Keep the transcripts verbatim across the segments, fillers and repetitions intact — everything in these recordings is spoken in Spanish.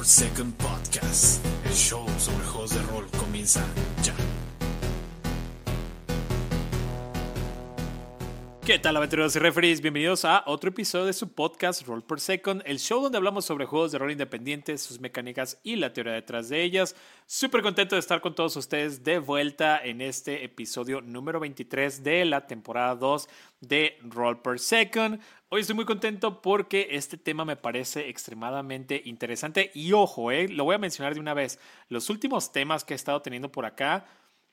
per Second Podcast. El show sobre juegos de rol comienza ya. ¿Qué tal, aventureros y referees? Bienvenidos a otro episodio de su podcast Roll Per Second, el show donde hablamos sobre juegos de rol independientes, sus mecánicas y la teoría detrás de ellas. Súper contento de estar con todos ustedes de vuelta en este episodio número veintitrés de la temporada dos de Roll Per Second. Hoy estoy muy contento porque este tema me parece extremadamente interesante y ojo, eh, lo voy a mencionar de una vez. Los últimos temas que he estado teniendo por acá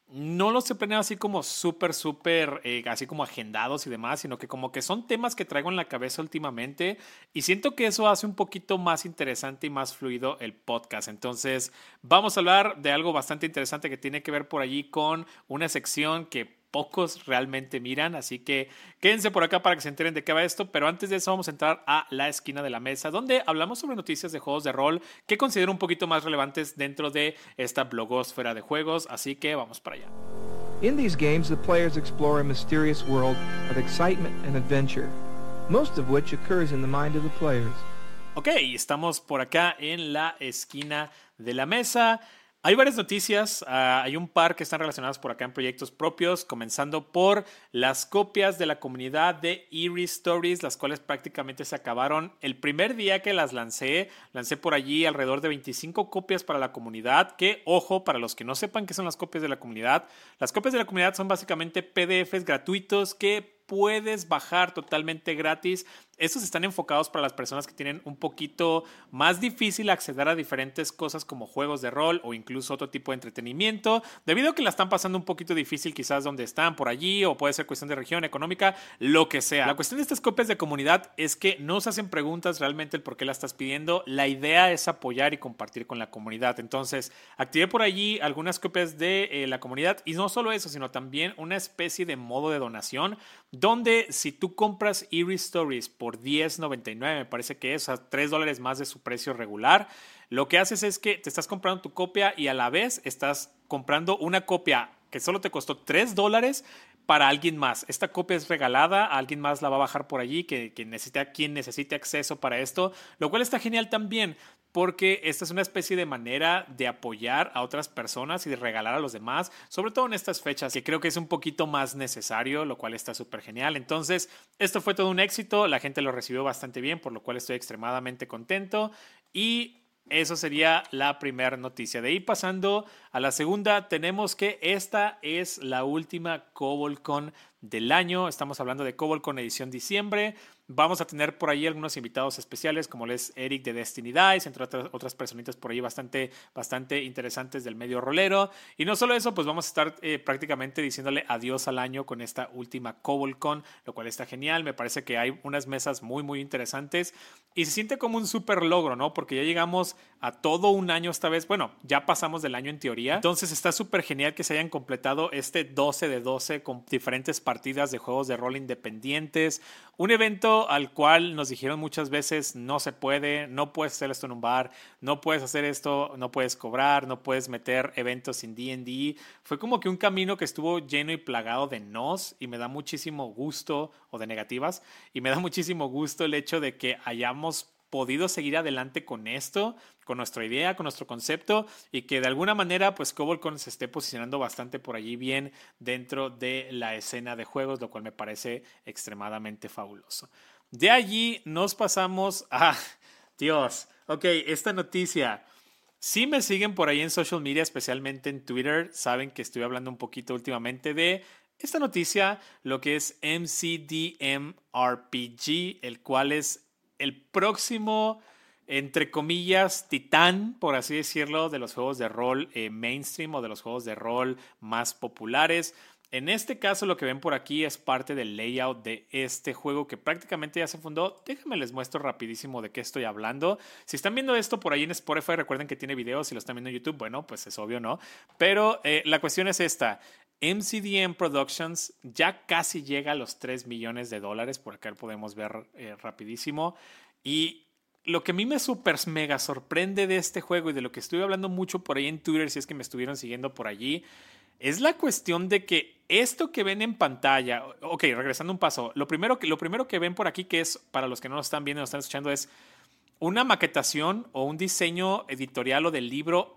no los he planeado así como súper, súper, eh, así como agendados y demás, sino que como que son temas que traigo en la cabeza últimamente y siento que eso hace un poquito más interesante y más fluido el podcast. Entonces vamos a hablar de algo bastante interesante que tiene que ver por allí con una sección que pocos realmente miran, así que quédense por acá para que se enteren de qué va esto, pero antes de eso vamos a entrar a la esquina de la mesa, donde hablamos sobre noticias de juegos de rol que considero un poquito más relevantes dentro de esta blogosfera de juegos, así que vamos para allá. In these games, the players explore a mysterious world of excitement and adventure, most of which occurs in the mind of the players. Ok, estamos por acá en la esquina de la mesa. Hay varias noticias, uh, hay un par que están relacionadas por acá en proyectos propios, comenzando por las copias de la comunidad de Eerie Stories, las cuales prácticamente se acabaron el primer día que las lancé. Lancé por allí alrededor de veinticinco copias para la comunidad, que, ojo, para los que no sepan qué son las copias de la comunidad, las copias de la comunidad son básicamente P D Efes gratuitos que puedes bajar totalmente gratis. Estos están enfocados para las personas que tienen un poquito más difícil acceder a diferentes cosas como juegos de rol o incluso otro tipo de entretenimiento, debido a que la están pasando un poquito difícil quizás donde están por allí, o puede ser cuestión de región económica, lo que sea. La cuestión de estas copias de comunidad es que no se hacen preguntas realmente el por qué la estás pidiendo. La idea es apoyar y compartir con la comunidad. Entonces, activé por allí algunas copias de eh, la comunidad, y no solo eso, sino también una especie de modo de donación, donde si tú compras Eerie Stories por diez noventa y nueve, me parece que es a tres dólares más de su precio regular, lo que haces es que te estás comprando tu copia y a la vez estás comprando una copia que solo te costó tres dólares para alguien más. Esta copia es regalada, alguien más la va a bajar por allí, que, que necesite, quien necesite acceso para esto, lo cual está genial también, porque esta es una especie de manera de apoyar a otras personas y de regalar a los demás, sobre todo en estas fechas, que creo que es un poquito más necesario, lo cual está súper genial. Entonces, esto fue todo un éxito, la gente lo recibió bastante bien, por lo cual estoy extremadamente contento, y eso sería la primera noticia. De ahí pasando a la segunda, tenemos que esta es la última CobolCon del año. Estamos hablando de CobolCon edición diciembre. Vamos a tener por ahí algunos invitados especiales, como es Eric de Destiny Dice, entre otras, otras personitas por ahí bastante, bastante interesantes del medio rolero. Y no solo eso, pues vamos a estar eh, prácticamente diciéndole adiós al año con esta última CobolCon, lo cual está genial. Me parece que hay unas mesas muy, muy interesantes y se siente como un súper logro, ¿no? Porque ya llegamos a todo un año esta vez. Bueno, ya pasamos del año en teoría. Entonces está súper genial que se hayan completado este doce de doce con diferentes partidas de juegos de rol independientes. Un evento al cual nos dijeron muchas veces no se puede, no puedes hacer esto en un bar, no puedes hacer esto, no puedes cobrar, no puedes meter eventos sin D and D. Fue como que un camino que estuvo lleno y plagado de nos, y me da muchísimo gusto, o de negativas, y me da muchísimo gusto el hecho de que hayamos podido seguir adelante con esto, con nuestra idea, con nuestro concepto, y que de alguna manera pues CobolCon se esté posicionando bastante por allí bien dentro de la escena de juegos, lo cual me parece extremadamente fabuloso. De allí nos pasamos a... Dios, ok, esta noticia. Si me siguen por ahí en social media, especialmente en Twitter, saben que estoy hablando un poquito últimamente de esta noticia, lo que es M C D M R P G, el cual es el próximo, entre comillas, titán, por así decirlo, de los juegos de rol eh, mainstream o de los juegos de rol más populares. En este caso, lo que ven por aquí es parte del layout de este juego que prácticamente ya se fundó. Déjenme les muestro rapidísimo de qué estoy hablando. Si están viendo esto por ahí en Spotify, recuerden que tiene videos. Si lo están viendo en YouTube, bueno, pues es obvio, ¿no? Pero eh, la cuestión es esta. M C D M Productions ya casi llega a los tres millones de dólares. Por acá podemos ver eh, rapidísimo. Y lo que a mí me super mega sorprende de este juego y de lo que estuve hablando mucho por ahí en Twitter, si es que me estuvieron siguiendo por allí, es la cuestión de que esto que ven en pantalla, ok, regresando un paso, lo primero que, lo primero que ven por aquí, que es para los que no lo están viendo, lo están escuchando, es una maquetación o un diseño editorial o del libro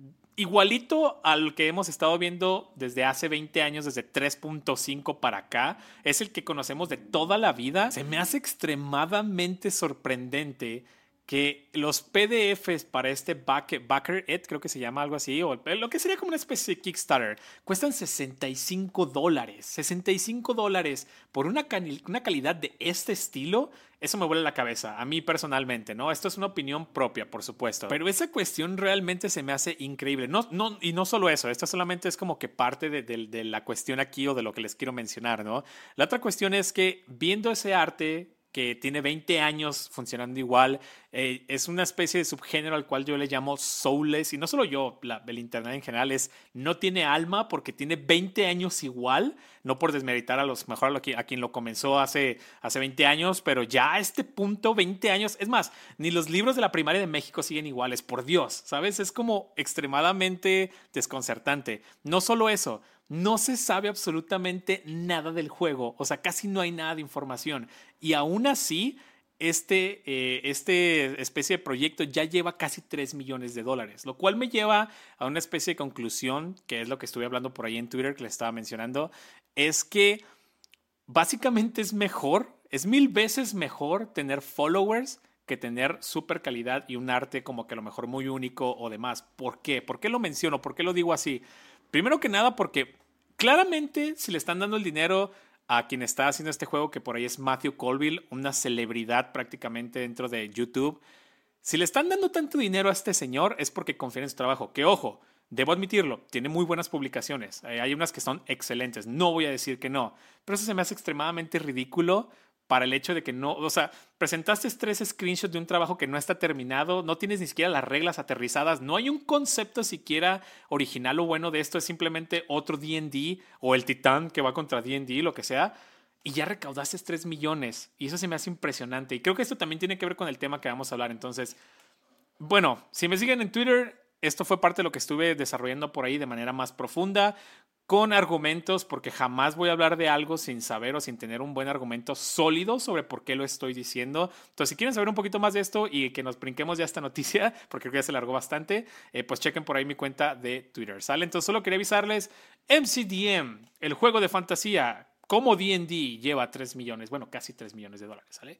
igualito al que hemos estado viendo desde hace veinte años, desde tres punto cinco para acá. Es el que conocemos de toda la vida. Se me hace extremadamente sorprendente que los P D Fs para este Back, Backer It, creo que se llama algo así, o lo que sería como una especie de Kickstarter, cuestan sesenta y cinco dólares. sesenta y cinco dólares por una, una calidad de este estilo. Eso me vuela la cabeza, a mí personalmente, ¿no? Esto es una opinión propia, por supuesto. Pero esa cuestión realmente se me hace increíble. No, no, y no solo eso, esto solamente es como que parte de, de, de la cuestión aquí o de lo que les quiero mencionar, ¿no? La otra cuestión es que viendo ese arte que tiene veinte años funcionando igual, eh, es una especie de subgénero al cual yo le llamo soulless, y no solo yo, la, el internet en general es, no tiene alma porque tiene veinte años igual, no por desmeritar a los, mejor a, lo que, a quien lo comenzó hace, hace veinte años, pero ya a este punto, veinte años, es más, ni los libros de la primaria de México siguen iguales, por Dios, ¿sabes? Es como extremadamente desconcertante. No solo eso, no se sabe absolutamente nada del juego, o sea, casi no hay nada de información. Y aún así, este, eh, este especie de proyecto ya lleva casi tres millones de dólares, lo cual me lleva a una especie de conclusión, que es lo que estuve hablando por ahí en Twitter, que les estaba mencionando, es que básicamente es mejor, es mil veces mejor tener followers que tener súper calidad y un arte como que a lo mejor muy único o demás. ¿Por qué? ¿Por qué lo menciono? ¿Por qué lo digo así? Primero que nada porque claramente si le están dando el dinero a quien está haciendo este juego, que por ahí es Matthew Colville, una celebridad prácticamente dentro de YouTube, si le están dando tanto dinero a este señor es porque confían en su trabajo. Que ojo, debo admitirlo, tiene muy buenas publicaciones. Hay unas que son excelentes, no voy a decir que no, pero eso se me hace extremadamente ridículo para el hecho de que no, o sea, presentaste tres screenshots de un trabajo que no está terminado, no tienes ni siquiera las reglas aterrizadas, no hay un concepto siquiera original o bueno de esto, es simplemente otro D and D o el titán que va contra D and D, lo que sea, y ya recaudaste tres millones, y eso se me hace impresionante, y creo que esto también tiene que ver con el tema que vamos a hablar. Entonces, bueno, si me siguen en Twitter, esto fue parte de lo que estuve desarrollando por ahí de manera más profunda, con argumentos, porque jamás voy a hablar de algo sin saber o sin tener un buen argumento sólido sobre por qué lo estoy diciendo. Entonces, si quieren saber un poquito más de esto y que nos brinquemos ya esta noticia, porque creo que ya se largó bastante, eh, pues chequen por ahí mi cuenta de Twitter, ¿sale? Entonces, solo quería avisarles, M C D M, el juego de fantasía, como D and D, lleva tres millones, bueno, casi tres millones de dólares, ¿sale?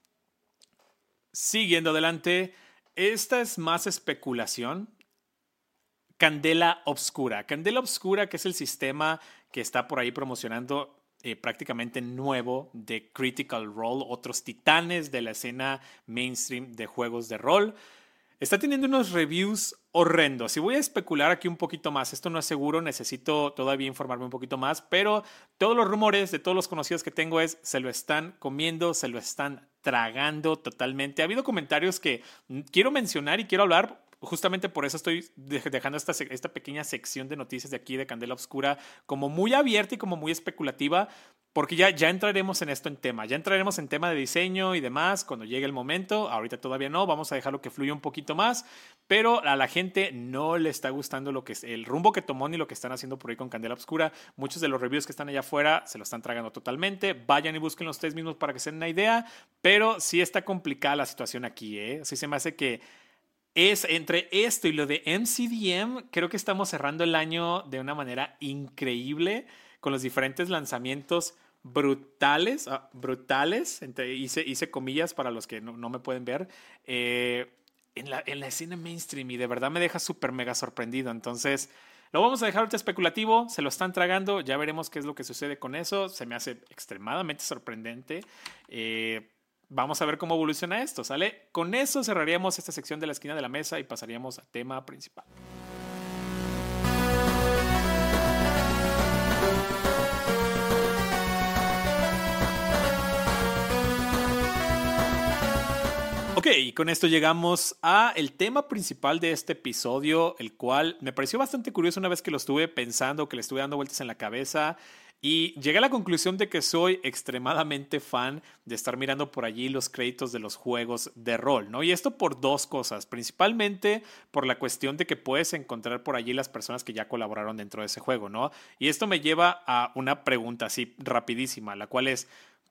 Siguiendo adelante, esta es más especulación. Candela Obscura. Candela Obscura, que es el sistema que está por ahí promocionando eh, prácticamente nuevo de Critical Role, otros titanes de la escena mainstream de juegos de rol. Está teniendo unos reviews horrendos. Y voy a especular aquí un poquito más. Esto no es seguro, necesito todavía informarme un poquito más, pero todos los rumores de todos los conocidos que tengo es se lo están comiendo, se lo están tragando totalmente. Ha habido comentarios que quiero mencionar y quiero hablar. Justamente por eso estoy dejando esta, esta pequeña sección de noticias de aquí de Candela Obscura como muy abierta y como muy especulativa, porque ya, ya entraremos en esto en tema, ya entraremos en tema de diseño y demás cuando llegue el momento. Ahorita todavía no, vamos a dejarlo que fluya un poquito más, pero a la gente no le está gustando lo que es el rumbo que tomó ni lo que están haciendo por ahí con Candela Obscura. Muchos de los reviews que están allá afuera se lo están tragando totalmente. Vayan y busquen ustedes mismos para que se den una idea, pero sí está complicada la situación aquí, ¿eh? Así se me hace que es entre esto y lo de M C D M, creo que estamos cerrando el año de una manera increíble con los diferentes lanzamientos brutales, ah, brutales, entre, hice, hice comillas para los que no, no me pueden ver, eh, en, la, en la escena mainstream, y de verdad me deja súper mega sorprendido. Entonces, lo vamos a dejar ahorita especulativo, se lo están tragando, ya veremos qué es lo que sucede con eso. Se me hace extremadamente sorprendente. Eh, Vamos a ver cómo evoluciona esto, ¿sale? Con eso cerraríamos esta sección de la esquina de la mesa y pasaríamos al tema principal. Ok, y con esto llegamos a el tema principal de este episodio, el cual me pareció bastante curioso una vez que lo estuve pensando, que le estuve dando vueltas en la cabeza. Y llegué a la conclusión de que soy extremadamente fan de estar mirando por allí los créditos de los juegos de rol, ¿no? Y esto por dos cosas, principalmente por la cuestión de que puedes encontrar por allí las personas que ya colaboraron dentro de ese juego, ¿no? Y esto me lleva a una pregunta así rapidísima, la cual es,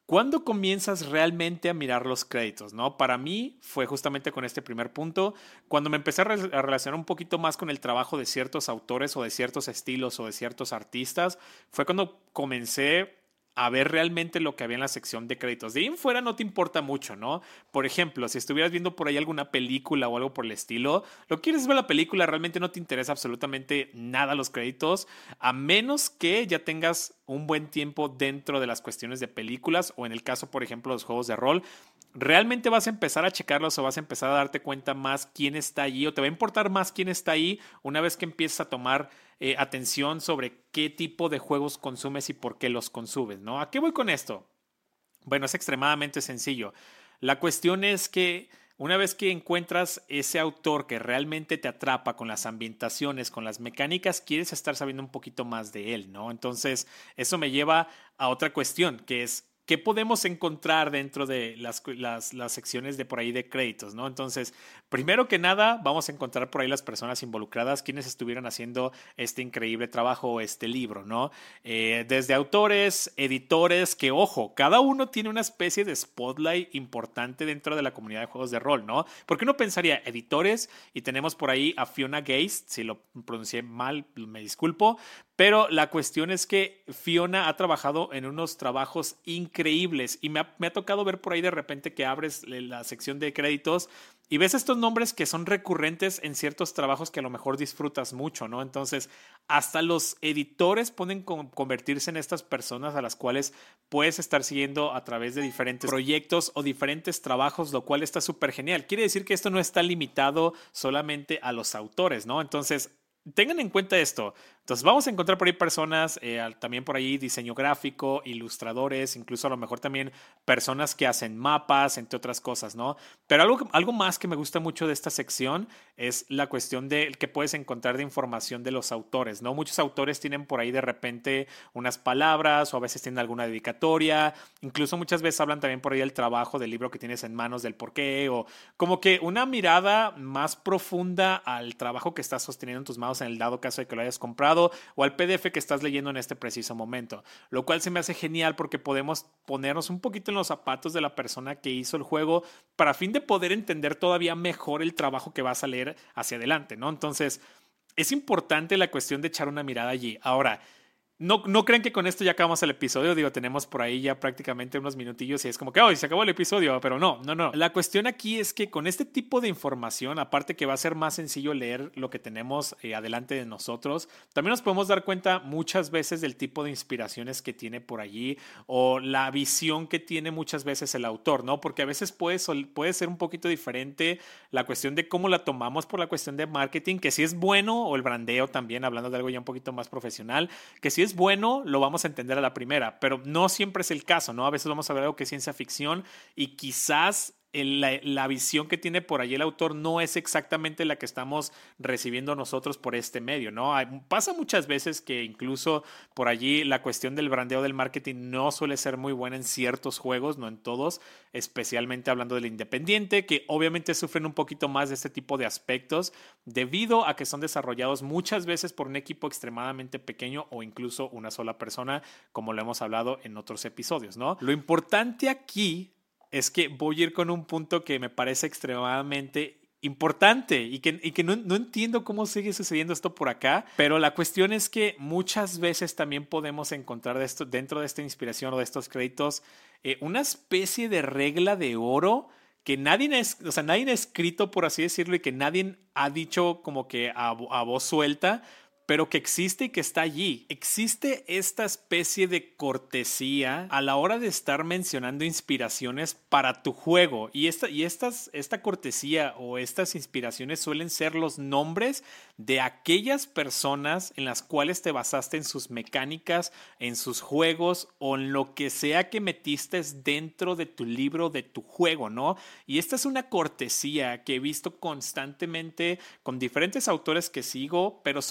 ¿Cuándo comienzas realmente a mirar los créditos, no? Para mí fue justamente con este primer punto, cuando me empecé a, re- a relacionar un poquito más con el trabajo de ciertos autores o de ciertos estilos o de ciertos artistas, fue cuando comencé a ver realmente lo que había en la sección de créditos. De ahí en fuera no te importa mucho, ¿no? Por ejemplo, si estuvieras viendo por ahí alguna película o algo por el estilo, lo que quieres ver la película, realmente no te interesa absolutamente nada los créditos, a menos que ya tengas un buen tiempo dentro de las cuestiones de películas o en el caso, por ejemplo, los juegos de rol. Realmente vas a empezar a checarlos o vas a empezar a darte cuenta más quién está allí o te va a importar más quién está ahí una vez que empieces a tomar eh, atención sobre qué tipo de juegos consumes y por qué los consumes, ¿no? ¿A qué voy con esto? Bueno, es extremadamente sencillo. La cuestión es que una vez que encuentras ese autor que realmente te atrapa con las ambientaciones, con las mecánicas, quieres estar sabiendo un poquito más de él, ¿no? Entonces, eso me lleva a otra cuestión, que es ¿qué podemos encontrar dentro de las, las, las secciones de por ahí de créditos, ¿no? Entonces, primero que nada, vamos a encontrar por ahí las personas involucradas, quienes estuvieron haciendo este increíble trabajo o este libro, ¿no? Eh, desde autores, editores, que ojo, cada uno tiene una especie de spotlight importante dentro de la comunidad de juegos de rol, ¿no? Porque uno pensaría editores y tenemos por ahí a Fiona Geist, si lo pronuncié mal, me disculpo, pero la cuestión es que Fiona ha trabajado en unos trabajos increíbles y me ha, me ha tocado ver por ahí de repente que abres la sección de créditos y ves estos nombres que son recurrentes en ciertos trabajos que a lo mejor disfrutas mucho, ¿no? Entonces, hasta los editores pueden con- convertirse en estas personas a las cuales puedes estar siguiendo a través de diferentes proyectos o diferentes trabajos, lo cual está súper genial. Quiere decir que esto no está limitado solamente a los autores, ¿no? Entonces, tengan en cuenta esto. Entonces vamos a encontrar por ahí personas, eh, también por ahí diseño gráfico, ilustradores, incluso a lo mejor también personas que hacen mapas, entre otras cosas, ¿no? Pero algo, algo más que me gusta mucho de esta sección es la cuestión de que puedes encontrar de información de los autores, ¿no? Muchos autores tienen por ahí de repente unas palabras o a veces tienen alguna dedicatoria, incluso muchas veces hablan también por ahí del trabajo del libro que tienes en manos, del porqué, o como que una mirada más profunda al trabajo que estás sosteniendo en tus manos en el dado caso de que lo hayas comprado o al P D F que estás leyendo en este preciso momento, lo cual se me hace genial porque podemos ponernos un poquito en los zapatos de la persona que hizo el juego para fin de poder entender todavía mejor el trabajo que vas a leer hacia adelante, ¿no? Entonces, es importante la cuestión de echar una mirada allí. Ahora, no, no creen que con esto ya acabamos el episodio, digo, tenemos por ahí ya prácticamente unos minutillos y es como que, oh, se acabó el episodio, pero no, no, no. La cuestión aquí es que con este tipo de información, aparte que va a ser más sencillo leer lo que tenemos eh, adelante de nosotros, también nos podemos dar cuenta muchas veces del tipo de inspiraciones que tiene por allí o la visión que tiene muchas veces el autor, ¿no? Porque a veces puede, puede ser un poquito diferente la cuestión de cómo la tomamos por la cuestión de marketing, que si es bueno, o el brandeo también, hablando de algo ya un poquito más profesional, que si es bueno, lo vamos a entender a la primera, pero no siempre es el caso, ¿no? A veces vamos a ver algo que es ciencia ficción y quizás el, la, la visión que tiene por allí el autor no es exactamente la que estamos recibiendo nosotros por este medio, ¿no? Hay, pasa muchas veces que incluso por allí la cuestión del brandeo del marketing no suele ser muy buena en ciertos juegos, no en todos, especialmente hablando del independiente, que obviamente sufren un poquito más de este tipo de aspectos debido a que son desarrollados muchas veces por un equipo extremadamente pequeño o incluso una sola persona, como lo hemos hablado en otros episodios, ¿no? Lo importante aquí es que voy a ir con un punto que me parece extremadamente importante y que, y que no, no entiendo cómo sigue sucediendo esto por acá, pero la cuestión es que muchas veces también podemos encontrar de esto, dentro de esta inspiración o de estos créditos eh, una especie de regla de oro que nadie, es, o sea, nadie ha escrito, por así decirlo, y que nadie ha dicho como que a, a voz suelta, pero que existe y que está allí. Existe esta especie de cortesía a la hora de estar mencionando inspiraciones para tu juego. Y, esta, y estas, esta cortesía o estas inspiraciones suelen ser los nombres de aquellas personas en las cuales te basaste en sus mecánicas, en sus juegos o en lo que sea que metiste dentro de tu libro, de tu juego, ¿no? Y esta es una cortesía que he visto constantemente con diferentes autores que sigo, pero sobre todo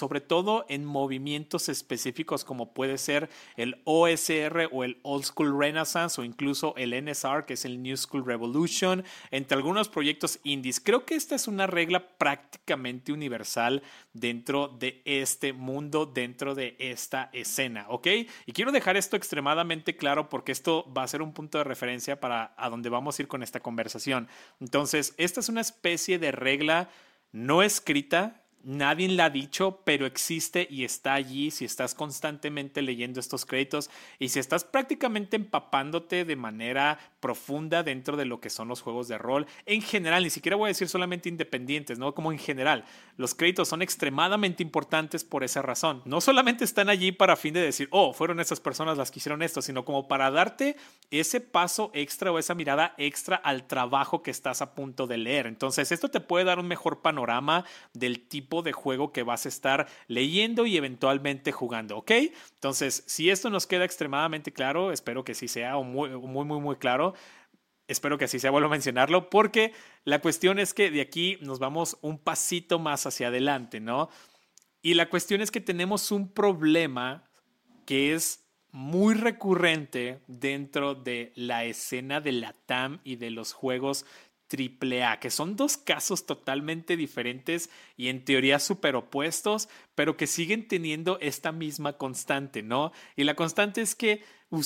todo en movimientos específicos como puede ser el O S R o el Old School Renaissance o incluso el N S R, que es el New School Revolution, entre algunos proyectos indies. Creo que esta es una regla prácticamente universal dentro de este mundo, dentro de esta escena, ¿ok? Y quiero dejar esto extremadamente claro porque esto va a ser un punto de referencia para a dónde vamos a ir con esta conversación. Entonces, esta es una especie de regla no escrita, nadie la ha dicho, pero existe y está allí si estás constantemente leyendo estos créditos y si estás prácticamente empapándote de manera profunda dentro de lo que son los juegos de rol en general, ni siquiera voy a decir solamente independientes, ¿no? Como en general, los créditos son extremadamente importantes por esa razón. No solamente están allí para fin de decir, oh, fueron esas personas las que hicieron esto, sino como para darte ese paso extra o esa mirada extra al trabajo que estás a punto de leer. Entonces, esto te puede dar un mejor panorama del tipo de juego que vas a estar leyendo y eventualmente jugando, ¿ok? Entonces, si esto nos queda extremadamente claro, espero que sí sea muy, muy, muy, muy claro. Espero que así sea, vuelvo a mencionarlo, porque la cuestión es que de aquí nos vamos un pasito más hacia adelante, ¿no? Y la cuestión es que tenemos un problema que es muy recurrente dentro de la escena de la T A M y de los juegos triple A, que son dos casos totalmente diferentes y en teoría súper opuestos, pero que siguen teniendo esta misma constante, ¿no? Y la constante es que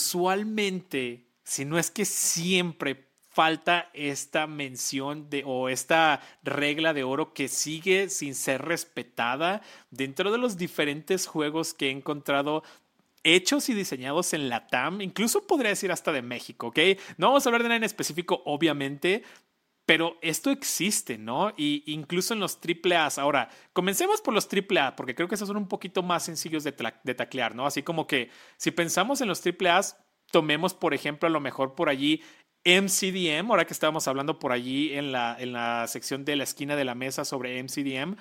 usualmente, si no es que siempre, falta esta mención de, o esta regla de oro que sigue sin ser respetada dentro de los diferentes juegos que he encontrado hechos y diseñados en la T A M, incluso podría decir hasta de México, ¿ok? No vamos a hablar de nada en específico, obviamente, pero esto existe, ¿no? Y incluso en los triple A. Ahora, comencemos por los triple A, porque creo que esos son un poquito más sencillos de, de taclear, ¿no? Así como que si pensamos en los triple A, tomemos, por ejemplo, a lo mejor por allí M C D M, ahora que estábamos hablando por allí en la, en la sección de la esquina de la mesa sobre M C D M.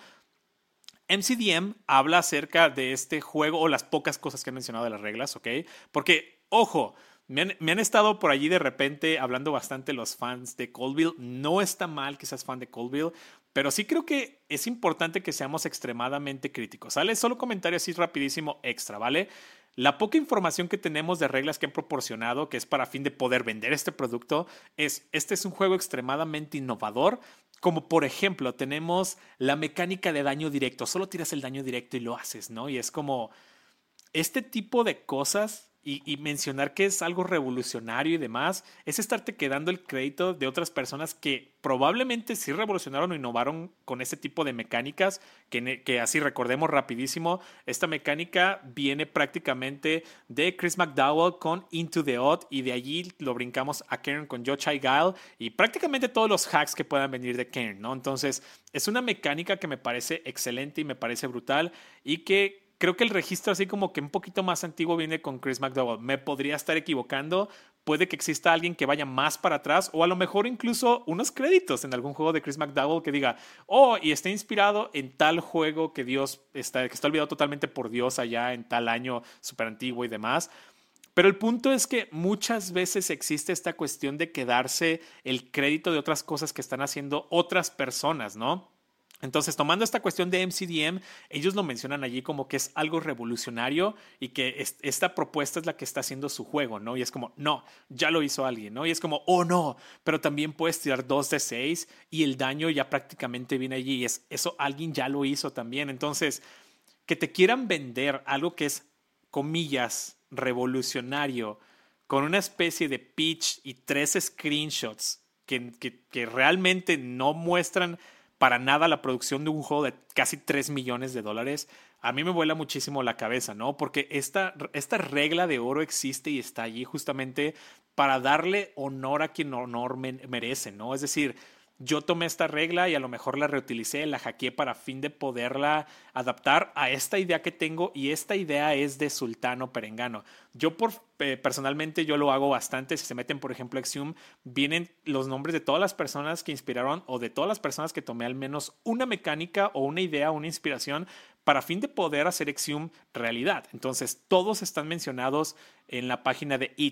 M C D M habla acerca de este juego o las pocas cosas que han mencionado de las reglas, ¿ok? Porque, ojo, me han, me han estado por allí de repente hablando bastante los fans de Colville. No está mal que seas fan de Colville, pero sí creo que es importante que seamos extremadamente críticos, ¿sale? Solo comentario así rapidísimo extra, ¿vale? La poca información que tenemos de reglas que han proporcionado, que es para fin de poder vender este producto, es, este es un juego extremadamente innovador, como por ejemplo tenemos la mecánica de daño directo, solo tiras el daño directo y lo haces, ¿no? Y es como este tipo de cosas y, y mencionar que es algo revolucionario y demás, es estarte quedando el crédito de otras personas que probablemente sí revolucionaron o innovaron con este tipo de mecánicas, que, que así recordemos rapidísimo, esta mecánica viene prácticamente de Chris McDowell con Into the Odd y de allí lo brincamos a Cairn con Yochai Guile y prácticamente todos los hacks que puedan venir de Cairn, ¿no? Entonces es una mecánica que me parece excelente y me parece brutal y que creo que el registro así como que un poquito más antiguo viene con Chris McDowell. Me podría estar equivocando. Puede que exista alguien que vaya más para atrás o a lo mejor incluso unos créditos en algún juego de Chris McDowell que diga, oh, y está inspirado en tal juego que Dios está, que está olvidado totalmente por Dios allá en tal año súper antiguo y demás. Pero el punto es que muchas veces existe esta cuestión de quedarse el crédito de otras cosas que están haciendo otras personas, ¿no? Entonces, tomando esta cuestión de M C D M, ellos lo mencionan allí como que es algo revolucionario y que es, esta propuesta es la que está haciendo su juego, ¿no? Y es como, no, ya lo hizo alguien, ¿no? Y es como, oh, no, pero también puedes tirar dos de seis y el daño ya prácticamente viene allí. Y es, eso alguien ya lo hizo también. Entonces, que te quieran vender algo que es, comillas, revolucionario, con una especie de pitch y tres screenshots que, que, que realmente no muestran para nada la producción de un juego de casi tres millones de dólares, a mí me vuela muchísimo la cabeza, ¿no? Porque esta, esta regla de oro existe y está allí justamente para darle honor a quien honor merece, ¿no? Es decir, yo tomé esta regla y a lo mejor la reutilicé, la hackeé para fin de poderla adaptar a esta idea que tengo y esta idea es de Sultano Perengano. Yo por, eh, personalmente yo lo hago bastante. Si se meten por ejemplo a Exium, vienen los nombres de todas las personas que inspiraron o de todas las personas que tomé al menos una mecánica o una idea, una inspiración para fin de poder hacer Exium realidad. Entonces todos están mencionados en la página de Itch.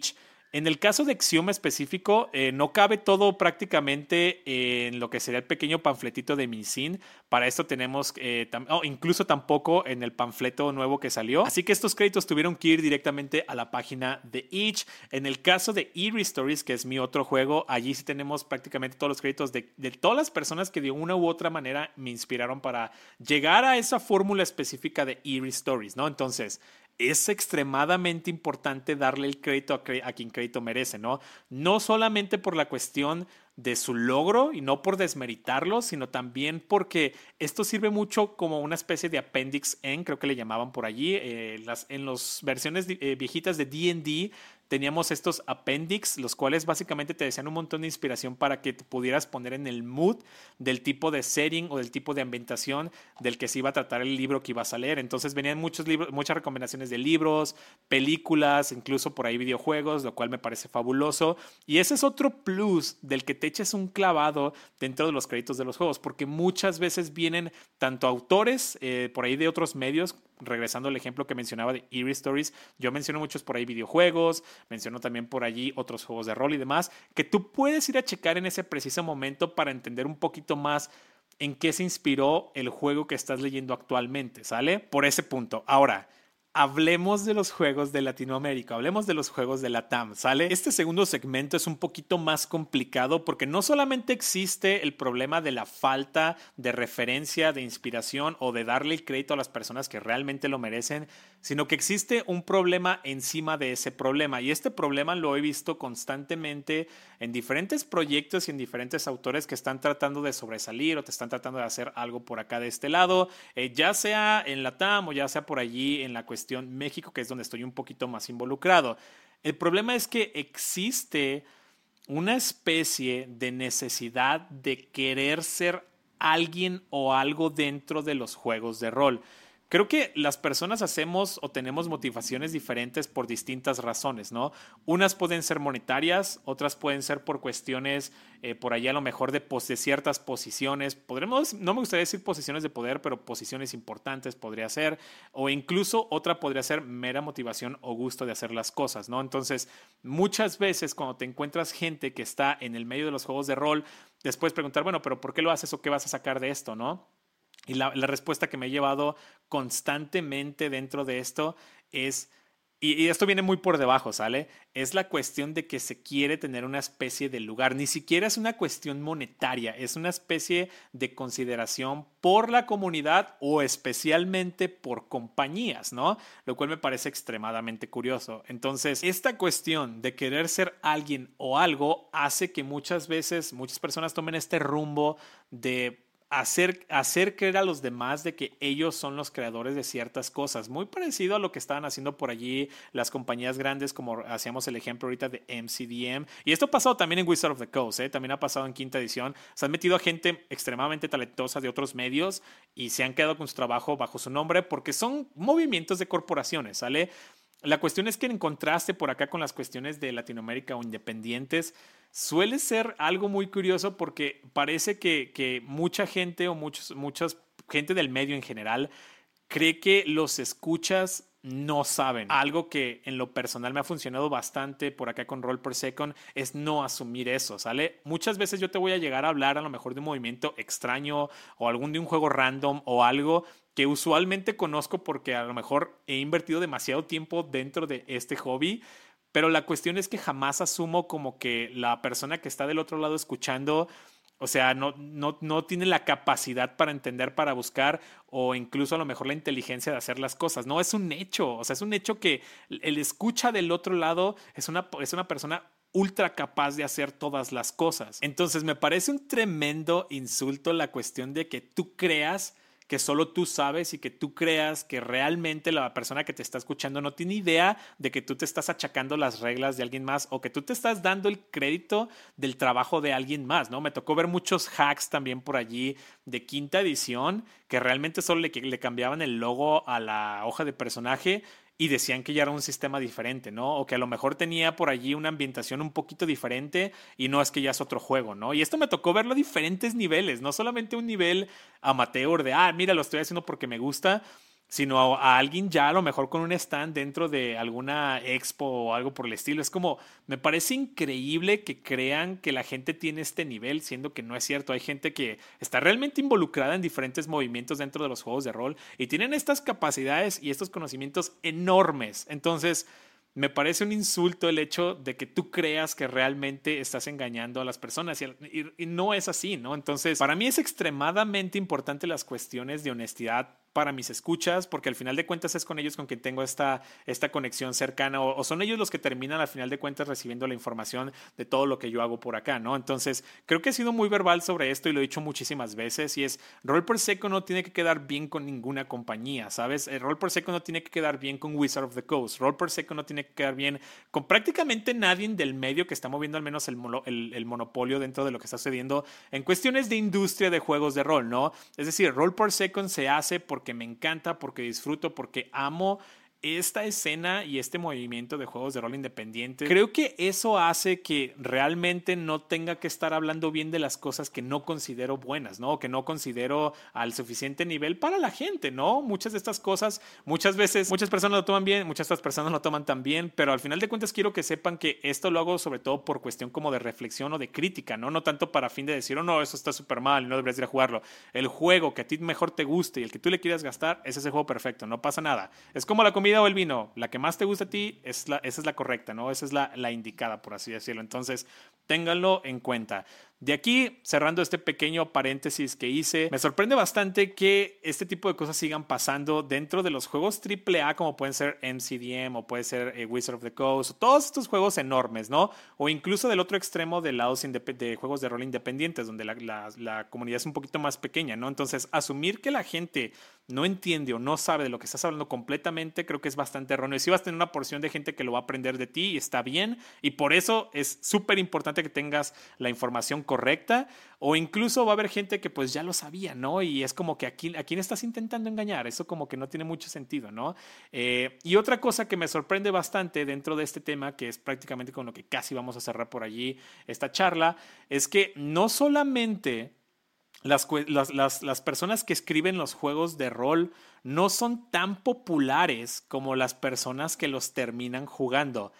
En el caso de Xium específico, eh, no cabe todo prácticamente en lo que sería el pequeño panfletito de Mincin. Para esto tenemos, eh, tam- oh, incluso tampoco en el panfleto nuevo que salió. Así que estos créditos tuvieron que ir directamente a la página de itch. En el caso de Eerie Stories, que es mi otro juego, allí sí tenemos prácticamente todos los créditos de, de todas las personas que de una u otra manera me inspiraron para llegar a esa fórmula específica de Eerie Stories, ¿no? Entonces, es extremadamente importante darle el crédito a, cre- a quien crédito merece, ¿no? No solamente por la cuestión de su logro y no por desmeritarlo, sino también porque esto sirve mucho como una especie de appendix N, creo que le llamaban por allí. Eh, las, en las versiones eh, viejitas de D and D teníamos estos appendix, los cuales básicamente te decían un montón de inspiración para que te pudieras poner en el mood del tipo de setting o del tipo de ambientación del que se iba a tratar el libro que ibas a leer. Entonces venían muchos libros, muchas recomendaciones de libros, películas, incluso por ahí videojuegos, lo cual me parece fabuloso. Y ese es otro plus del que te eches un clavado dentro de los créditos de los juegos, porque muchas veces vienen tanto autores eh, por ahí de otros medios. Regresando al ejemplo que mencionaba de Eerie Stories, yo menciono muchos por ahí videojuegos, menciono también por allí otros juegos de rol y demás, que tú puedes ir a checar en ese preciso momento para entender un poquito más en qué se inspiró el juego que estás leyendo actualmente, ¿sale? Por ese punto. Ahora, hablemos de los juegos de Latinoamérica, hablemos de los juegos de Latam, ¿sale? Este segundo segmento es un poquito más complicado porque no solamente existe el problema de la falta de referencia, de inspiración o de darle el crédito a las personas que realmente lo merecen, sino que existe un problema encima de ese problema. Y este problema lo he visto constantemente en diferentes proyectos y en diferentes autores que están tratando de sobresalir o te están tratando de hacer algo por acá de este lado, eh, ya sea en Latam o ya sea por allí en la cuestión México, que es donde estoy un poquito más involucrado. El problema es que existe una especie de necesidad de querer ser alguien o algo dentro de los juegos de rol. Creo que las personas hacemos o tenemos motivaciones diferentes por distintas razones, ¿no? Unas pueden ser monetarias, otras pueden ser por cuestiones eh, por allá a lo mejor de, pos de ciertas posiciones. Podremos, no me gustaría decir posiciones de poder, pero posiciones importantes podría ser. O incluso otra podría ser mera motivación o gusto de hacer las cosas, ¿no? Entonces, muchas veces cuando te encuentras gente que está en el medio de los juegos de rol, después preguntar, bueno, pero ¿por qué lo haces o qué vas a sacar de esto, ¿no? Y la, la respuesta que me he llevado constantemente dentro de esto es, y, y esto viene muy por debajo, ¿sale? Es la cuestión de que se quiere tener una especie de lugar. Ni siquiera es una cuestión monetaria, es una especie de consideración por la comunidad o especialmente por compañías, ¿no? Lo cual me parece extremadamente curioso. Entonces, esta cuestión de querer ser alguien o algo hace que muchas veces muchas personas tomen este rumbo de Hacer, hacer creer a los demás de que ellos son los creadores de ciertas cosas, muy parecido a lo que estaban haciendo por allí las compañías grandes, como hacíamos el ejemplo ahorita de M C D M, y esto ha pasado también en Wizard of the Coast, ¿eh? También ha pasado en quinta edición. Se han metido a gente extremadamente talentosa de otros medios y se han quedado con su trabajo bajo su nombre porque son movimientos de corporaciones, ¿sale? La cuestión es que en contraste por acá con las cuestiones de Latinoamérica o independientes, suele ser algo muy curioso porque parece que, que mucha gente o muchos, muchas gente del medio en general cree que los escuchas no saben. Algo que en lo personal me ha funcionado bastante por acá con Roll Per Second es no asumir eso, ¿sale? Muchas veces yo te voy a llegar a hablar a lo mejor de un movimiento extraño o algún de un juego random o algo que usualmente conozco porque a lo mejor he invertido demasiado tiempo dentro de este hobby, pero la cuestión es que jamás asumo como que la persona que está del otro lado escuchando, o sea, no, no, no tiene la capacidad para entender, para buscar o incluso a lo mejor la inteligencia de hacer las cosas. No, es un hecho, o sea, es un hecho que el escucha del otro lado es una, es una persona ultra capaz de hacer todas las cosas. Entonces me parece un tremendo insulto la cuestión de que tú creas que solo tú sabes y que tú creas que realmente la persona que te está escuchando no tiene idea de que tú te estás achacando las reglas de alguien más o que tú te estás dando el crédito del trabajo de alguien más, ¿no? Me tocó ver muchos hacks también por allí de quinta edición que realmente solo le, le cambiaban el logo a la hoja de personaje y decían que ya era un sistema diferente, ¿no? O que a lo mejor tenía por allí una ambientación un poquito diferente y no es que ya es otro juego, ¿no? Y esto me tocó verlo a diferentes niveles, no solamente un nivel amateur de, ah, mira, lo estoy haciendo porque me gusta, sino a, a alguien ya a lo mejor con un stand dentro de alguna expo o algo por el estilo. Es como, me parece increíble que crean que la gente tiene este nivel, siendo que no es cierto. Hay gente que está realmente involucrada en diferentes movimientos dentro de los juegos de rol y tienen estas capacidades y estos conocimientos enormes. Entonces, me parece un insulto el hecho de que tú creas que realmente estás engañando a las personas y, y, y no es así, ¿no? Entonces, para mí es extremadamente importante las cuestiones de honestidad para mis escuchas, porque al final de cuentas es con ellos con quien tengo esta, esta conexión cercana, o, o son ellos los que terminan al final de cuentas recibiendo la información de todo lo que yo hago por acá, ¿no? Entonces, creo que he sido muy verbal sobre esto y lo he dicho muchísimas veces, y es, Roll Per Second no tiene que quedar bien con ninguna compañía, ¿sabes? El Roll Per Second no tiene que quedar bien con Wizard of the Coast, Roll Per Second no tiene que quedar bien con prácticamente nadie del medio que está moviendo al menos el, mono, el, el monopolio dentro de lo que está sucediendo en cuestiones de industria de juegos de rol, ¿no? Es decir, Roll Per Second se hace porque me encanta, porque disfruto, porque amo esta escena y este movimiento de juegos de rol independientes. Creo que eso hace que realmente no tenga que estar hablando bien de las cosas que no considero buenas, ¿no? Que no considero al suficiente nivel para la gente, ¿no? Muchas de estas cosas, muchas veces, muchas personas lo toman bien, muchas otras personas lo toman tan bien, pero al final de cuentas quiero que sepan que esto lo hago sobre todo por cuestión como de reflexión o de crítica, ¿no? No tanto para fin de decir, oh no, eso está súper mal y no deberías ir a jugarlo. El juego que a ti mejor te guste y el que tú le quieras gastar es ese juego perfecto, no pasa nada. Es como la comida o el vino, la que más te gusta a ti, es la, esa es la correcta, ¿no? Esa es la, la indicada, por así decirlo. Entonces, ténganlo en cuenta. De aquí, cerrando este pequeño paréntesis que hice, me sorprende bastante que este tipo de cosas sigan pasando dentro de los juegos triple A, como pueden ser M C D M o puede ser eh, Wizard of the Coast, o todos estos juegos enormes, ¿no? O incluso del otro extremo de lados de juegos de rol independientes, donde la, la, la comunidad es un poquito más pequeña, ¿no? Entonces, asumir que la gente no entiende o no sabe de lo que estás hablando completamente, creo que es bastante erróneo. Y si vas a tener una porción de gente que lo va a aprender de ti y está bien, y por eso es súper importante que tengas la información correcta, o incluso va a haber gente que pues ya lo sabía, ¿no? Y es como que a quién, a quién estás intentando engañar, eso como que no tiene mucho sentido, ¿no? Eh, y otra cosa que me sorprende bastante dentro de este tema, que es prácticamente con lo que casi vamos a cerrar por allí esta charla, es que no solamente las, las, las, las personas que escriben los juegos de rol no son tan populares como las personas que los terminan jugando.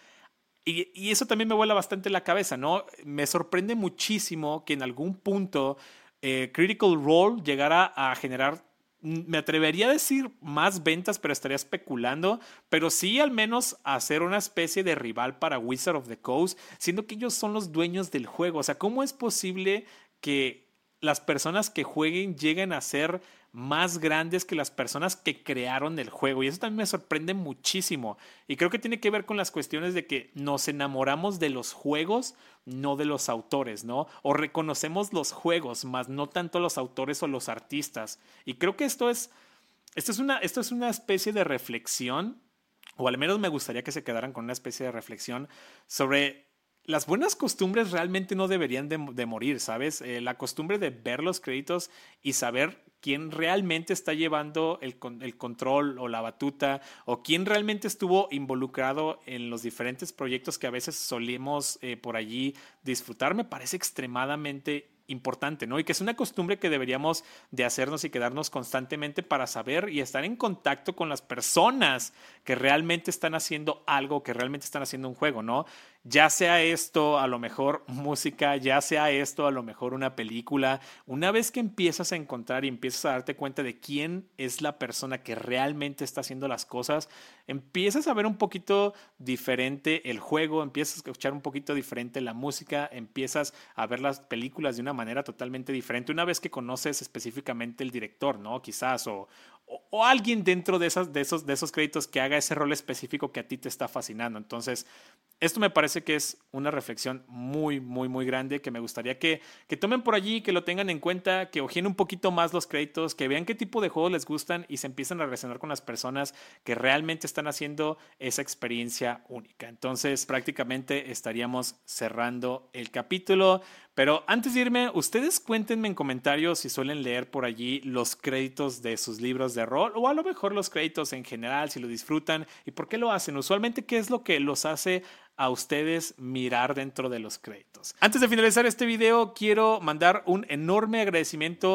Y, y eso también me vuela bastante la cabeza, ¿no? Me sorprende muchísimo que en algún punto eh, Critical Role llegara a generar, me atrevería a decir más ventas, pero estaría especulando, pero sí al menos hacer una especie de rival para Wizard of the Coast, siendo que ellos son los dueños del juego. O sea, ¿cómo es posible que las personas que jueguen lleguen a ser más grandes que las personas que crearon el juego? Y eso también me sorprende muchísimo. Y creo que tiene que ver con las cuestiones de que nos enamoramos de los juegos, no de los autores, ¿no? O reconocemos los juegos, más no tanto los autores o los artistas. Y creo que esto es, esto es una, esto es una especie de reflexión, o al menos me gustaría que se quedaran con una especie de reflexión sobre las buenas costumbres realmente no deberían de, de morir, ¿sabes? Eh, la costumbre de ver los créditos y saber quién realmente está llevando el, el control o la batuta, o quién realmente estuvo involucrado en los diferentes proyectos que a veces solemos eh, por allí disfrutar, me parece extremadamente importante, ¿no? Y que es una costumbre que deberíamos de hacernos y quedarnos constantemente para saber y estar en contacto con las personas que realmente están haciendo algo, que realmente están haciendo un juego, ¿no? Ya sea esto a lo mejor música, ya sea esto a lo mejor una película, una vez que empiezas a encontrar y empiezas a darte cuenta de quién es la persona que realmente está haciendo las cosas, empiezas a ver un poquito diferente el juego, empiezas a escuchar un poquito diferente la música, empiezas a ver las películas de una manera totalmente diferente, una vez que conoces específicamente el director, ¿no? Quizás, o, o, o alguien dentro de, esas, de, esos, de esos créditos que haga ese rol específico que a ti te está fascinando. Entonces, esto me parece que es una reflexión muy, muy, muy grande que me gustaría que, que tomen por allí, que lo tengan en cuenta, que ojeen un poquito más los créditos, que vean qué tipo de juegos les gustan y se empiecen a relacionar con las personas que realmente están haciendo esa experiencia única. Entonces, prácticamente estaríamos cerrando el capítulo. Pero antes de irme, ustedes cuéntenme en comentarios si suelen leer por allí los créditos de sus libros de rol, o a lo mejor los créditos en general, si lo disfrutan y por qué lo hacen. Usualmente, ¿qué es lo que los hace a ustedes mirar dentro de los créditos? Antes de finalizar este video, quiero mandar un enorme agradecimiento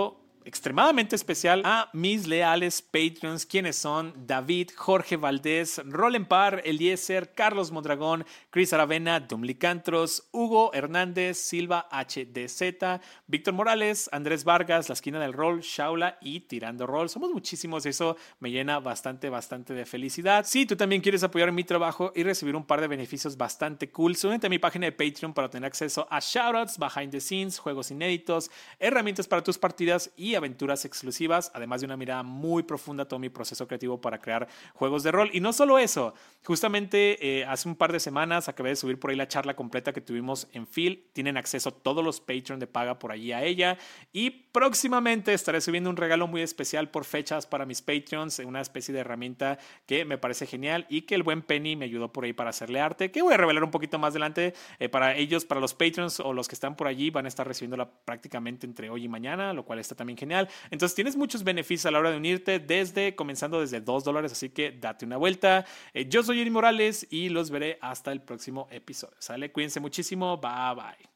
extremadamente especial a mis leales Patreons, quienes son David, Jorge Valdés, Rolenpar, Eliezer, Carlos Mondragón, Chris Aravena, Dumlicantros, Hugo Hernández, Silva H D Z, Víctor Morales, Andrés Vargas, La Esquina del Rol, Shaula y Tirando Rol. Somos muchísimos, eso me llena bastante, bastante de felicidad. Si tú también quieres apoyar mi trabajo y recibir un par de beneficios bastante cool, súbete a mi página de Patreon para tener acceso a shoutouts, behind the scenes, juegos inéditos, herramientas para tus partidas y aventuras exclusivas, además de una mirada muy profunda a todo mi proceso creativo para crear juegos de rol. Y no solo eso, justamente eh, hace un par de semanas acabé de subir por ahí la charla completa que tuvimos en Phil. Tienen acceso todos los Patreon de paga por allí a ella, y próximamente estaré subiendo un regalo muy especial por fechas para mis Patreons, una especie de herramienta que me parece genial y que el buen Penny me ayudó por ahí para hacerle arte, que voy a revelar un poquito más adelante. Eh, para ellos, para los Patreons o los que están por allí, van a estar recibiéndola prácticamente entre hoy y mañana, lo cual está también genial. Entonces tienes muchos beneficios a la hora de unirte, desde comenzando desde dos dólares, así que date una vuelta. Eh, yo soy Eri Morales y los veré hasta el próximo episodio. ¿Sale? Cuídense muchísimo. Bye bye.